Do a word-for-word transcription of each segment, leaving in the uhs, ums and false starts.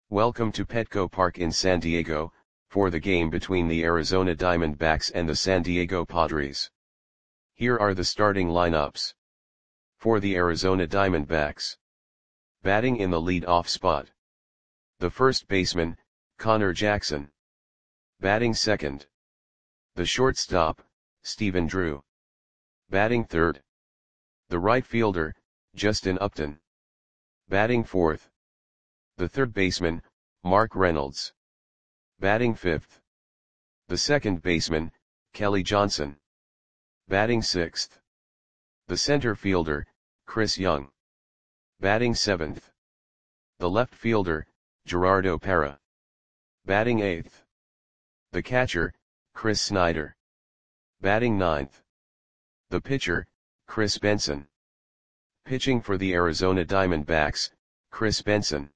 Welcome to Petco Park in San Diego, for the game between the Arizona Diamondbacks and the San Diego Padres. Here are the starting lineups. For the Arizona Diamondbacks. Batting in the lead-off spot. The first baseman, Connor Jackson. Batting second. The shortstop, Stephen Drew. Batting third. The right fielder, Justin Upton. Batting fourth. The third baseman, Mark Reynolds. Batting fifth. The second baseman, Kelly Johnson. Batting sixth. The center fielder, Chris Young. Batting seventh. The left fielder, Gerardo Parra. Batting eighth. The catcher, Chris Snyder. Batting ninth. The pitcher, Chris Benson. Pitching for the Arizona Diamondbacks, Chris Benson.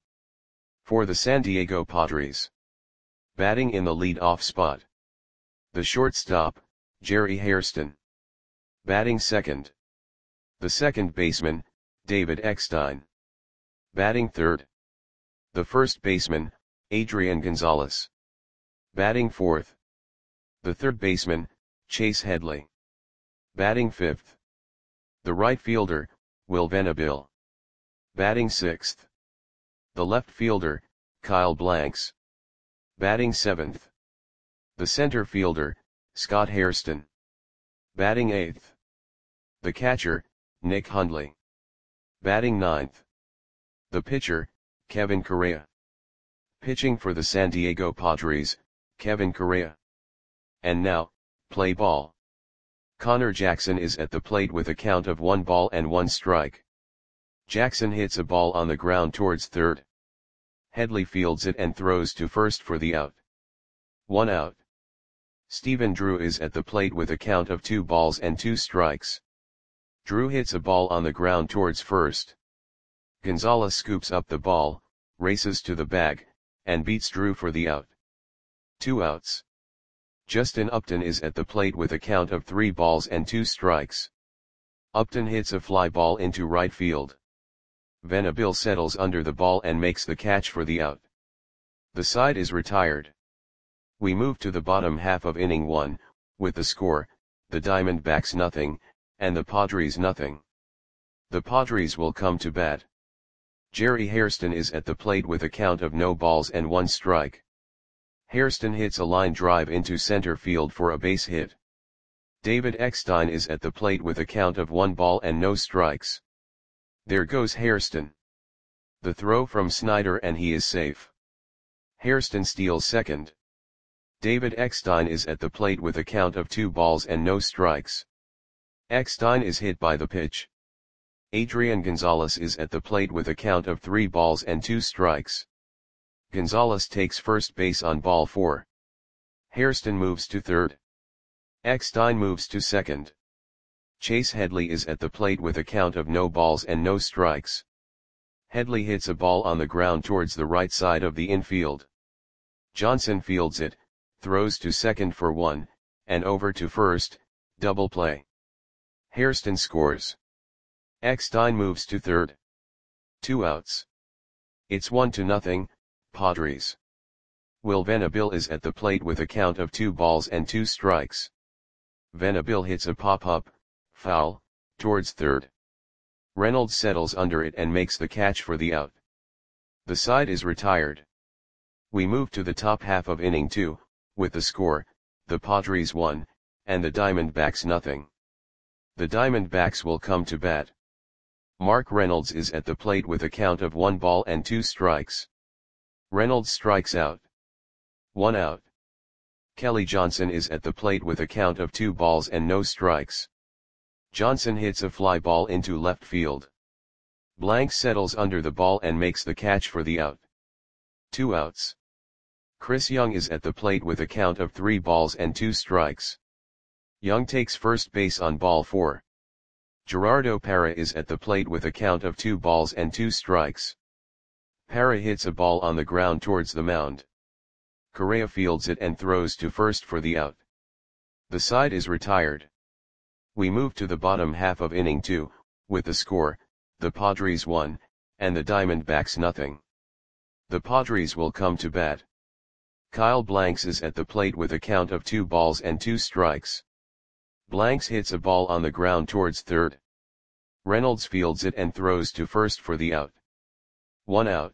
For the San Diego Padres. Batting in the lead-off spot. The shortstop, Jerry Hairston. Batting second. The second baseman, David Eckstein. Batting third. The first baseman, Adrian Gonzalez. Batting fourth. The third baseman, Chase Headley. Batting fifth. The right fielder, Will Venable. Batting sixth. The left fielder, Kyle Blanks. Batting seventh. The center fielder, Scott Hairston. Batting eighth. The catcher, Nick Hundley. Batting ninth. The pitcher, Kevin Correa. Pitching for the San Diego Padres, Kevin Correa. And now, play ball. Connor Jackson is at the plate with a count of one ball and one strike. Jackson hits a ball on the ground towards third. Headley fields it and throws to first for the out. One out. Stephen Drew is at the plate with a count of two balls and two strikes. Drew hits a ball on the ground towards first. Gonzalez scoops up the ball, races to the bag, and beats Drew for the out. Two outs. Justin Upton is at the plate with a count of three balls and two strikes. Upton hits a fly ball into right field. Venable settles under the ball and makes the catch for the out. The side is retired. We move to the bottom half of inning one, with the score, the Diamondbacks nothing, and the Padres nothing. The Padres will come to bat. Jerry Hairston is at the plate with a count of no balls and one strike. Hairston hits a line drive into center field for a base hit. David Eckstein is at the plate with a count of one ball and no strikes. There goes Hairston. The throw from Snyder and he is safe. Hairston steals second. David Eckstein is at the plate with a count of two balls and no strikes. Eckstein is hit by the pitch. Adrian Gonzalez is at the plate with a count of three balls and two strikes. Gonzalez takes first base on ball four. Hairston moves to third. Eckstein moves to second. Chase Headley is at the plate with a count of no balls and no strikes. Headley hits a ball on the ground towards the right side of the infield. Johnson fields it, throws to second for one, and over to first, double play. Hairston scores. Eckstein moves to third. Two outs. It's one to nothing, Padres. Will Venable is at the plate with a count of two balls and two strikes. Venable hits a pop-up, foul, towards third. Reynolds settles under it and makes the catch for the out. The side is retired. We move to the top half of inning two, with the score, the Padres one, and the Diamondbacks nothing. The Diamondbacks will come to bat. Mark Reynolds is at the plate with a count of one ball and two strikes. Reynolds strikes out. One out. Kelly Johnson is at the plate with a count of two balls and no strikes. Johnson hits a fly ball into left field. Blanks settles under the ball and makes the catch for the out. Two outs. Chris Young is at the plate with a count of three balls and two strikes. Young takes first base on ball four. Gerardo Parra is at the plate with a count of two balls and two strikes. Parra hits a ball on the ground towards the mound. Correa fields it and throws to first for the out. The side is retired. We move to the bottom half of inning two, with the score, the Padres one, and the Diamondbacks nothing. The Padres will come to bat. Kyle Blanks is at the plate with a count of two balls and two strikes. Blanks hits a ball on the ground towards third. Reynolds fields it and throws to first for the out. One out.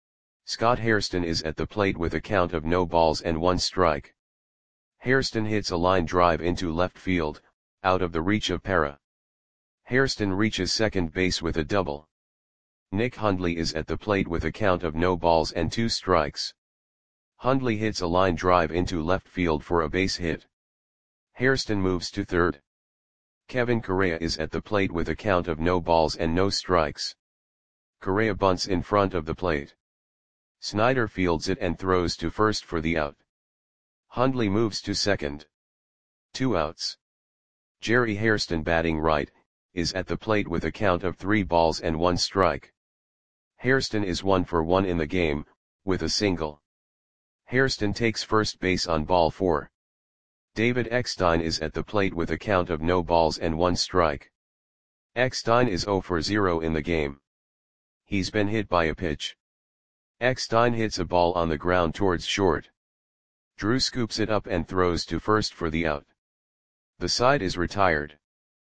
Scott Hairston is at the plate with a count of no balls and one strike. Hairston hits a line drive into left field, out of the reach of Parra. Hairston reaches second base with a double. Nick Hundley is at the plate with a count of no balls and two strikes. Hundley hits a line drive into left field for a base hit. Hairston moves to third. Kevin Correa is at the plate with a count of no balls and no strikes. Correa bunts in front of the plate. Snyder fields it and throws to first for the out. Hundley moves to second. Two outs. Jerry Hairston, batting right, is at the plate with a count of three balls and one strike. Hairston is one for one in the game, with a single. Hairston takes first base on ball four. David Eckstein is at the plate with a count of no balls and one strike. Eckstein is zero for zero in the game. He's been hit by a pitch. Eckstein hits a ball on the ground towards short. Drew scoops it up and throws to first for the out. The side is retired.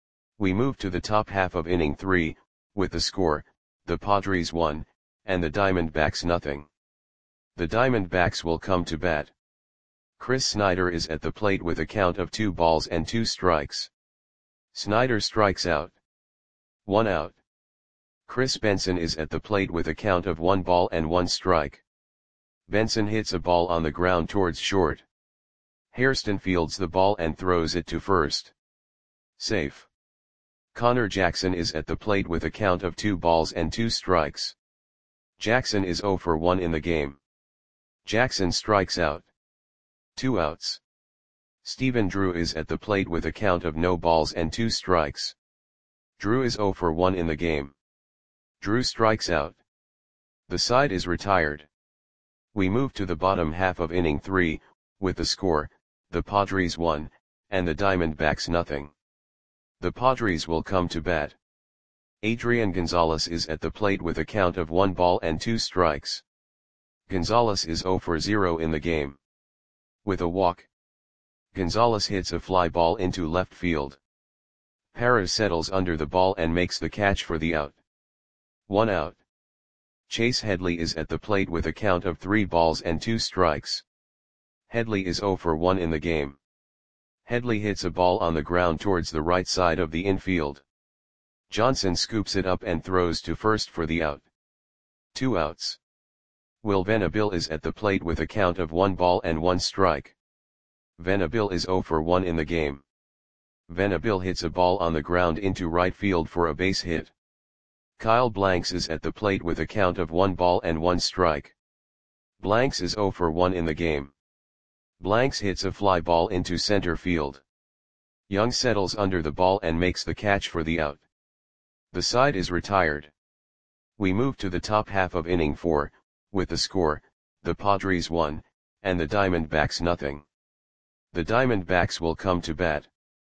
We move to the top half of inning three, with the score, the Padres one, and the Diamondbacks nothing. The Diamondbacks will come to bat. Chris Snyder is at the plate with a count of two balls and two strikes. Snyder strikes out. One out. Chris Benson is at the plate with a count of one ball and one strike. Benson hits a ball on the ground towards short. Hairston fields the ball and throws it to first. Safe. Connor Jackson is at the plate with a count of two balls and two strikes. Jackson is zero for one in the game. Jackson strikes out. Two outs. Stephen Drew is at the plate with a count of no balls and two strikes. Drew is zero for one in the game. Drew strikes out. The side is retired. We move to the bottom half of inning three, with the score, the Padres one, and the Diamondbacks nothing. The Padres will come to bat. Adrian Gonzalez is at the plate with a count of one ball and two strikes. Gonzalez is zero for zero in the game. With a walk. Gonzalez hits a fly ball into left field. Parra settles under the ball and makes the catch for the out. One out. Chase Headley is at the plate with a count of three balls and two strikes. Headley is zero for one in the game. Headley hits a ball on the ground towards the right side of the infield. Johnson scoops it up and throws to first for the out. Two outs. Will Venable is at the plate with a count of one ball and one strike. Venable is zero for one in the game. Venable hits a ball on the ground into right field for a base hit. Kyle Blanks is at the plate with a count of one ball and one strike. Blanks is zero for one in the game. Blanks hits a fly ball into center field. Young settles under the ball and makes the catch for the out. The side is retired. We move to the top half of inning four, with the score, the Padres one, and the Diamondbacks nothing. The Diamondbacks will come to bat.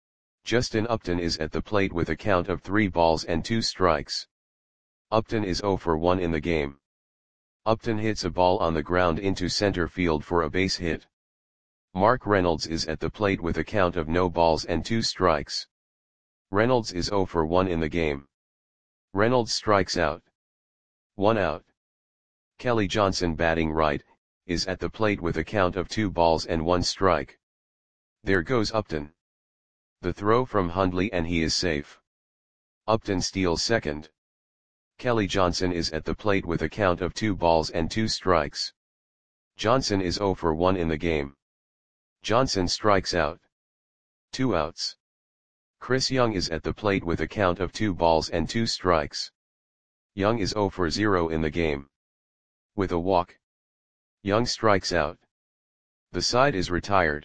Justin Upton is at the plate with a count of three balls and two strikes. Upton is zero for one in the game. Upton hits a ball on the ground into center field for a base hit. Mark Reynolds is at the plate with a count of no balls and two strikes. Reynolds is zero for one in the game. Reynolds strikes out. One out. Kelly Johnson, batting right, is at the plate with a count of two balls and one strike. There goes Upton. The throw from Hundley and he is safe. Upton steals second. Kelly Johnson is at the plate with a count of two balls and two strikes. Johnson is zero for one in the game. Johnson strikes out. Two outs. Chris Young is at the plate with a count of two balls and two strikes. Young is zero for zero in the game. With a walk. Young strikes out. The side is retired.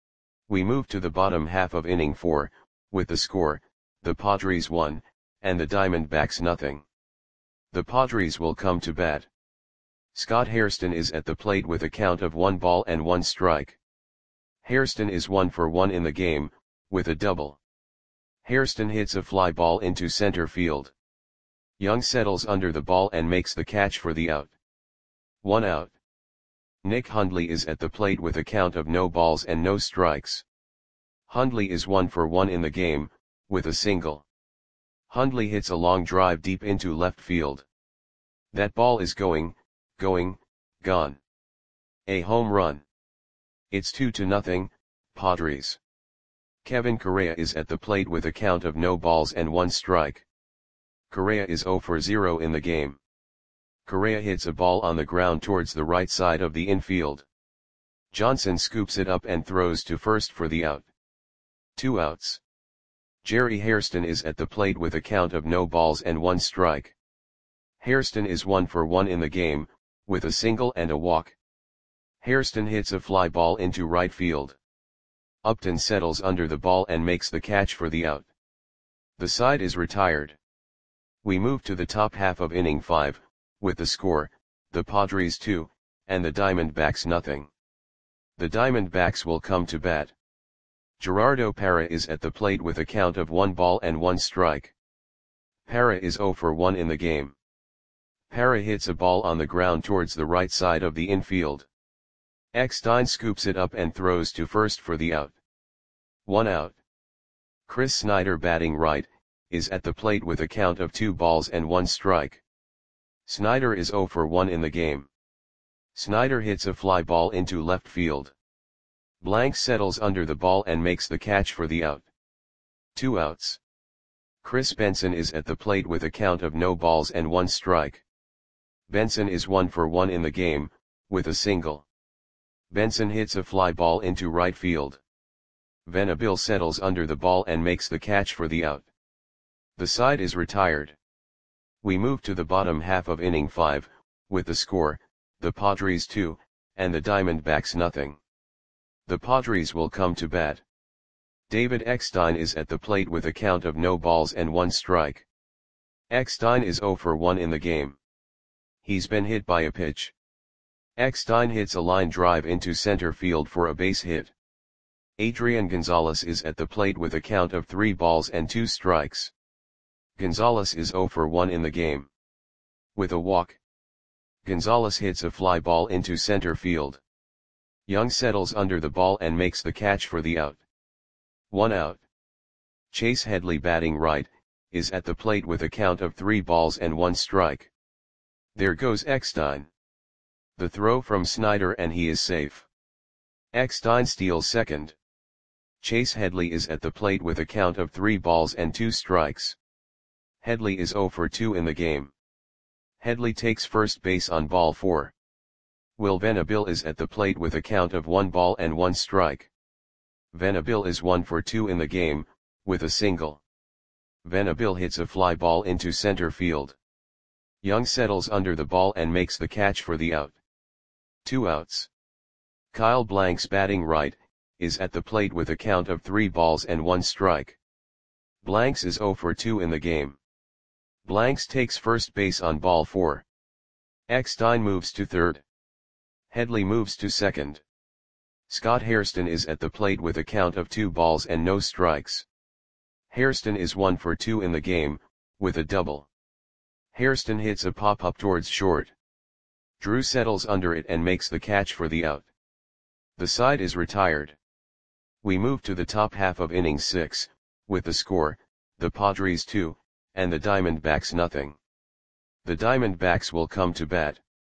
We move to the bottom half of inning four, with the score, the Padres one, and the Diamondbacks nothing. The Padres will come to bat. Scott Hairston is at the plate with a count of one ball and one strike. Hairston is one for one in the game, with a double. Hairston hits a fly ball into center field. Young settles under the ball and makes the catch for the out. one out. Nick Hundley is at the plate with a count of no balls and no strikes. Hundley is one for one in the game, with a single. Hundley hits a long drive deep into left field. That ball is going, going, gone. A home run. It's two to nothing, Padres. Kevin Correa is at the plate with a count of no balls and one strike. Correa is zero for zero in the game. Correa hits a ball on the ground towards the right side of the infield. Johnson scoops it up and throws to first for the out. Two outs. Jerry Hairston is at the plate with a count of no balls and one strike. Hairston is one for one in the game, with a single and a walk. Hairston hits a fly ball into right field. Upton settles under the ball and makes the catch for the out. The side is retired. We move to the top half of inning five, with the score, the Padres two, and the Diamondbacks nothing. The Diamondbacks will come to bat. Gerardo Parra is at the plate with a count of one ball and one strike. Parra is zero for one in the game. Parra hits a ball on the ground towards the right side of the infield. Eckstein scoops it up and throws to first for the out. One out. Chris Snyder, batting right, is at the plate with a count of two balls and one strike. Snyder is zero for one in the game. Snyder hits a fly ball into left field. Blank settles under the ball and makes the catch for the out. Two outs. Chris Benson is at the plate with a count of no balls and one strike. Benson is one for one in the game, with a single. Benson hits a fly ball into right field. Venable settles under the ball and makes the catch for the out. The side is retired. We move to the bottom half of inning five, with the score, the Padres two, and the Diamondbacks nothing. The Padres will come to bat. David Eckstein is at the plate with a count of no balls and one strike. Eckstein is zero for one in the game. He's been hit by a pitch. Eckstein hits a line drive into center field for a base hit. Adrian Gonzalez is at the plate with a count of three balls and two strikes. Gonzalez is zero for one in the game. With a walk. Gonzalez hits a fly ball into center field. Young settles under the ball and makes the catch for the out. One out. Chase Headley, batting right, is at the plate with a count of three balls and one strike. There goes Eckstein. The throw from Snyder and he is safe. Eckstein steals second. Chase Headley is at the plate with a count of three balls and two strikes. Headley is zero for two in the game. Headley takes first base on ball four. Will Venable is at the plate with a count of one ball and one strike. Venable is one for two in the game, with a single. Venable hits a fly ball into center field. Young settles under the ball and makes the catch for the out. Two outs. Kyle Blanks, batting right, is at the plate with a count of three balls and one strike. Blanks is zero for two in the game. Blanks takes first base on ball four. Eckstein moves to third. Headley moves to second. Scott Hairston is at the plate with a count of two balls and no strikes. Hairston is one for two in the game, with a double. Hairston hits a pop-up towards short. Drew settles under it and makes the catch for the out. The side is retired. We move to the top half of inning six, with the score, the Padres two, and the Diamondbacks nothing. The Diamondbacks will come to bat.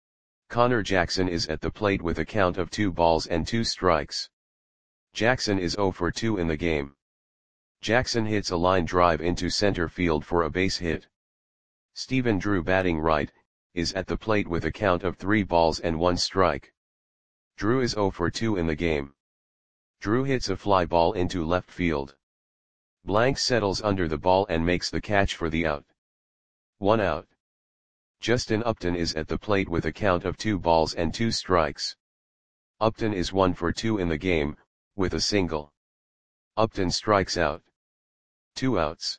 Connor Jackson is at the plate with a count of two balls and two strikes. Jackson is zero for two in the game. Jackson hits a line drive into center field for a base hit. Stephen Drew, batting right, is at the plate with a count of three balls and one strike. Drew is zero for two in the game. Drew hits a fly ball into left field. Blank settles under the ball and makes the catch for the out. One out. Justin Upton is at the plate with a count of two balls and two strikes. Upton is one for two in the game, with a single. Upton strikes out. Two outs.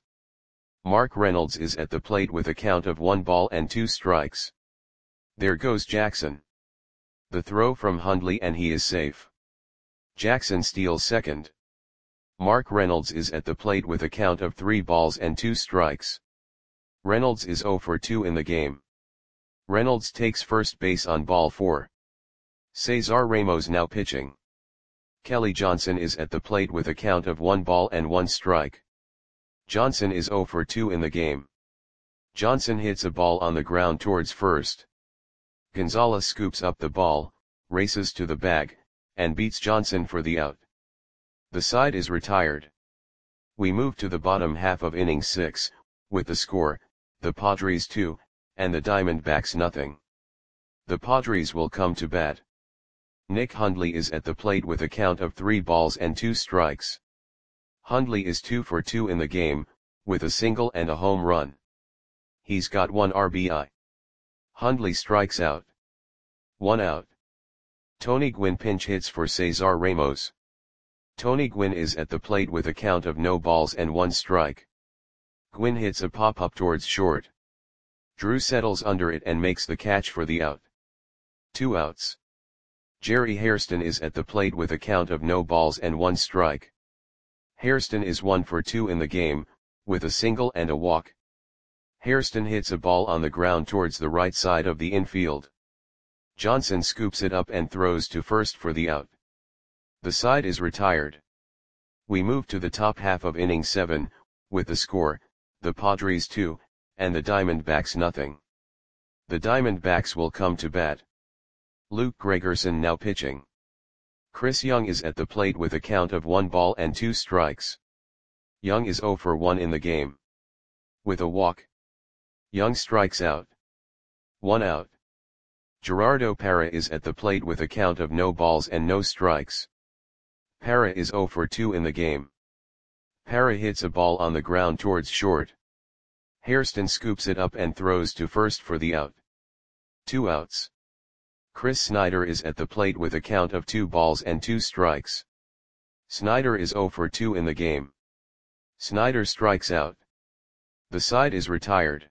Mark Reynolds is at the plate with a count of one ball and two strikes. There goes Jackson. The throw from Hundley and he is safe. Jackson steals second. Mark Reynolds is at the plate with a count of three balls and two strikes. Reynolds is zero for two in the game. Reynolds takes first base on ball four. Cesar Ramos now pitching. Kelly Johnson is at the plate with a count of one ball and one strike. Johnson is zero for two in the game. Johnson hits a ball on the ground towards first. Gonzalez scoops up the ball, races to the bag, and beats Johnson for the out. The side is retired. We move to the bottom half of inning six, with the score, the Padres two, and the Diamondbacks nothing. The Padres will come to bat. Nick Hundley is at the plate with a count of three balls and two strikes. Hundley is two for two in the game, with a single and a home run. He's got one R B I. Hundley strikes out. One out. Tony Gwynn pinch hits for Cesar Ramos. Tony Gwynn is at the plate with a count of no balls and one strike. Gwynn hits a pop-up towards short. Drew settles under it and makes the catch for the out. Two outs. Jerry Hairston is at the plate with a count of no balls and one strike. Hairston is one for two in the game, with a single and a walk. Hairston hits a ball on the ground towards the right side of the infield. Johnson scoops it up and throws to first for the out. The side is retired. We move to the top half of inning seven, with the score, the Padres two, and the Diamondbacks nothing. The Diamondbacks will come to bat. Luke Gregerson now pitching. Chris Young is at the plate with a count of one ball and two strikes. Young is zero for one in the game. With a walk. Young strikes out. One out. Gerardo Parra is at the plate with a count of no balls and no strikes. Parra is zero for two in the game. Parra hits a ball on the ground towards short. Hairston scoops it up and throws to first for the out. Two outs. Chris Snyder is at the plate with a count of two balls and two strikes. Snyder is zero for two in the game. Snyder strikes out. The side is retired.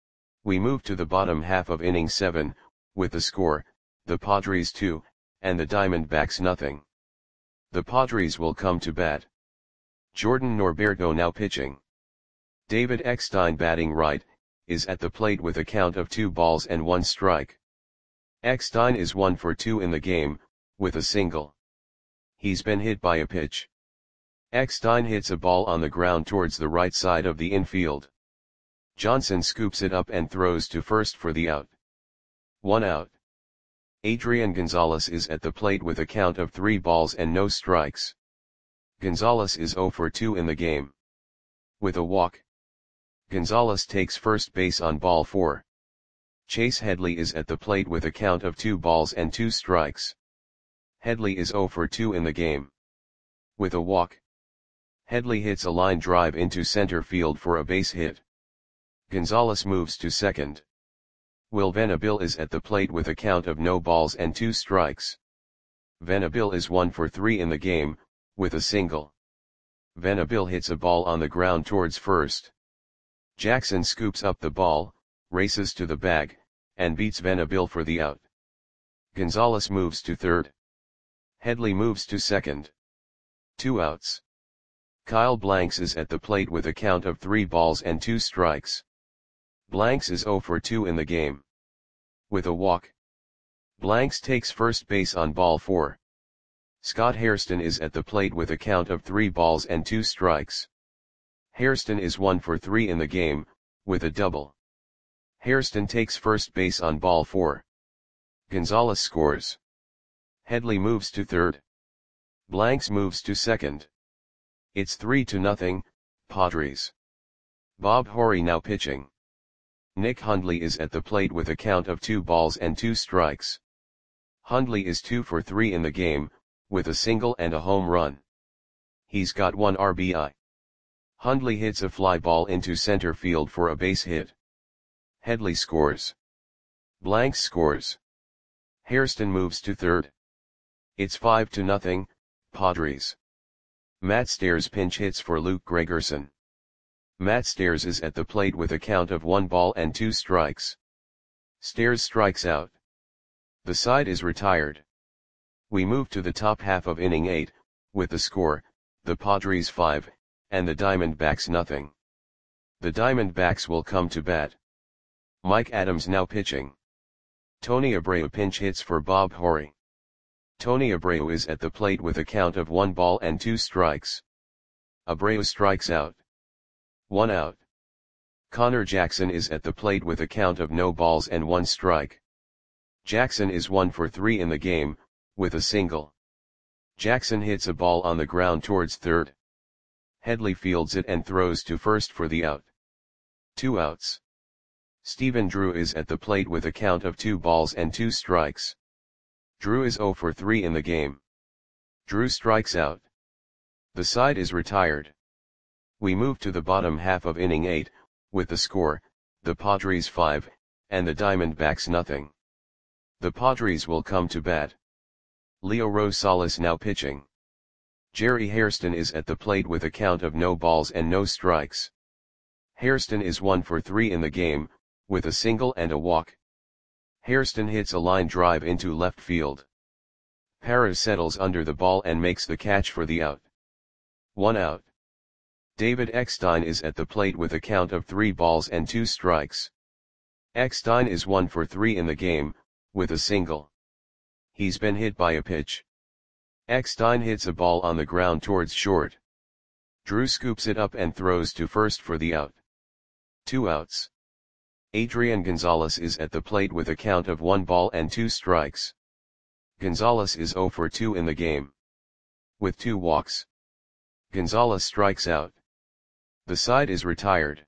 We move to the bottom half of inning seven, with the score, the Padres two, and the Diamondbacks nothing. The Padres will come to bat. Jordan Norberto now pitching. David Eckstein batting right, is at the plate with a count of two balls and one strike. Eckstein is one for two in the game, with a single. He's been hit by a pitch. Eckstein hits a ball on the ground towards the right side of the infield. Johnson scoops it up and throws to first for the out. One out. Adrian Gonzalez is at the plate with a count of three balls and no strikes. Gonzalez is zero for two in the game. With a walk. Gonzalez takes first base on ball four. Chase Headley is at the plate with a count of two balls and two strikes. Headley is zero for two in the game. With a walk. Headley hits a line drive into center field for a base hit. Gonzalez moves to second. Will Venable is at the plate with a count of no balls and two strikes. Venable is one for three in the game, with a single. Venable hits a ball on the ground towards first. Jackson scoops up the ball, races to the bag, and beats Venable for the out. Gonzalez moves to third. Headley moves to second. Two outs. Kyle Blanks is at the plate with a count of three balls and two strikes. Blanks is zero for two in the game. With a walk. Blanks takes first base on ball four. Scott Hairston is at the plate with a count of three balls and two strikes. Hairston is one for three in the game, with a double. Hairston takes first base on ball four. Gonzalez scores. Headley moves to third. Blanks moves to second. It's three to nothing, Padres. Bob Horry now pitching. Nick Hundley is at the plate with a count of two balls and two strikes. Hundley is two for three in the game, with a single and a home run. He's got one R B I. Hundley hits a fly ball into center field for a base hit. Headley scores. Blanks scores. Hairston moves to third. It's five to nothing, Padres. Matt Stairs pinch hits for Luke Gregerson. Matt Stairs is at the plate with a count of one ball and two strikes. Stairs strikes out. The side is retired. We move to the top half of inning eight, with the score, the Padres five, and the Diamondbacks nothing. The Diamondbacks will come to bat. Mike Adams now pitching. Tony Abreu pinch hits for Bob Horry. Tony Abreu is at the plate with a count of one ball and two strikes. Abreu strikes out. One out. Connor Jackson is at the plate with a count of no balls and one strike. Jackson is one for three in the game, with a single. Jackson hits a ball on the ground towards third. Headley fields it and throws to first for the out. Two outs. Stephen Drew is at the plate with a count of two balls and two strikes. Drew is zero for three in the game. Drew strikes out. The side is retired. We move to the bottom half of inning eight, with the score, the Padres five, and the Diamondbacks nothing. The Padres will come to bat. Leo Rosales now pitching. Jerry Hairston is at the plate with a count of no balls and no strikes. Hairston is one for three in the game, with a single and a walk. Hairston hits a line drive into left field. Parra settles under the ball and makes the catch for the out. One out. David Eckstein is at the plate with a count of three balls and two strikes. Eckstein is one for three in the game, with a single. He's been hit by a pitch. Eckstein hits a ball on the ground towards short. Drew scoops it up and throws to first for the out. Two outs. Adrian Gonzalez is at the plate with a count of one ball and two strikes. Gonzalez is zero for two in the game. With two walks. Gonzalez strikes out. The side is retired.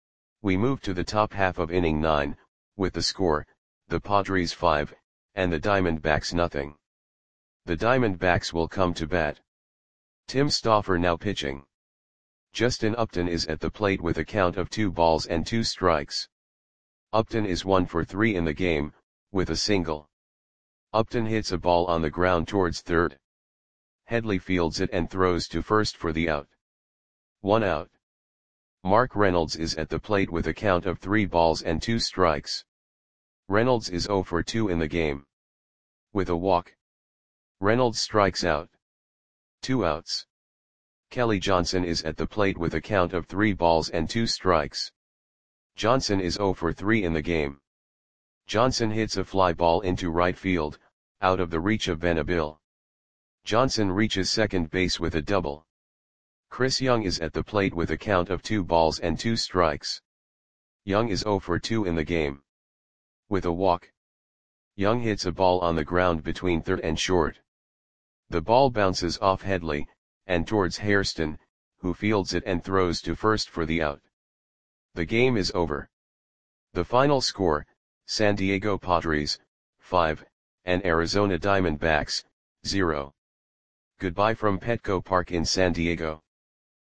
We move to the top half of inning nine, with the score, the Padres five, and the Diamondbacks nothing. The Diamondbacks will come to bat. Tim Stauffer now pitching. Justin Upton is at the plate with a count of two balls and two strikes. Upton is one for three in the game, with a single. Upton hits a ball on the ground towards third. Headley fields it and throws to first for the out. One out. Mark Reynolds is at the plate with a count of three balls and two strikes. Reynolds is zero for two in the game. With a walk. Reynolds strikes out. Two outs. Kelly Johnson is at the plate with a count of three balls and two strikes. Johnson is zero for three in the game. Johnson hits a fly ball into right field, out of the reach of Benabil. Johnson reaches second base with a double. Chris Young is at the plate with a count of two balls and two strikes. Young is zero for two in the game. With a walk. Young hits a ball on the ground between third and short. The ball bounces off Headley, and towards Hairston, who fields it and throws to first for the out. The game is over. The final score, San Diego Padres, five, and Arizona Diamondbacks, zero. Goodbye from Petco Park in San Diego.